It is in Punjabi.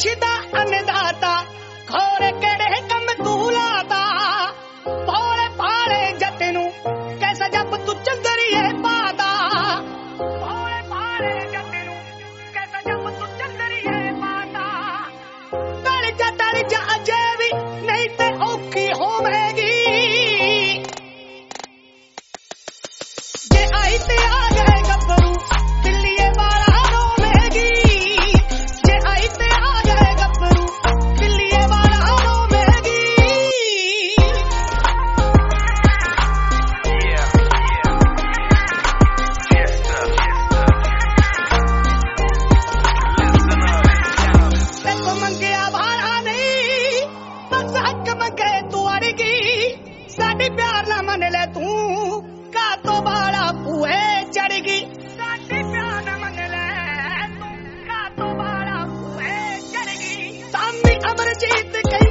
ਬਖਸ਼ਦਾ ਅੰਨਦਾਤਾ ਖੋਰੇ ਕਿਹੜੇ ਕੰਮ ਤੂੰ ਲਾਤਾ ਭੋਲੇ ਭਾਲੇ ਜੱਟ ਨੂੰ ਕੈਸਾ ਜੱਪ ਤੂੰ ਚੰਦਰੀਏ ਪਾਤਾ ਭੋਲੇ ਭਾਲੇ ਜੱਟ ਨੂੰ ਕੈਸਾ ਜੱਪ ਤੂੰ ਚੰਦਰੀਏ ਪਾਤਾ ਤਲ ਜਾ ਅਜੇ ਵੀ ਨਹੀਂ ਤੇ ਔਖੀ ਹੋਵੇਗੀ ਜੇ ਆਈ ਤੇ ਆ ਗਏ ਗੱਭਰੂ ਦਿੱਲੀਏ ਵਾਲਾ ਰੋਵੇਗੀ ਜੇ ਆਈ ਤੇ ਆ ਗਏ ਗੱਭਰੂ ਦਿੱਲੀਏ ਵਾਲਾ ਰੋਵੇਗੀ ਦੇਖੋ ਮੰਗਿਆ ਵਾਲਾ ਨਹੀਂ ਬਸ ਹੱਕ ਮੰਗੇ ਤੂੰ ਅੜ ਗਈ ਸਾਡੀ ਪਿਆਰ ਨਾ ਮੰਨ ਲੈ ਤੂੰ ਕਾਤੋਂ ਵਾਲਾ ਭੂਏ ਚੜ ਗਈ ਸਾਡੀ ਪਿਆਰ ਨਾ ਮੰਨ ਲੈ ਤੂੰ ਕਾਤੋਂ ਵਾਲਾ ਭੂਏ ਚੜ ਗਈ ਸਾਮੀ ਅਮਰਜੀਤ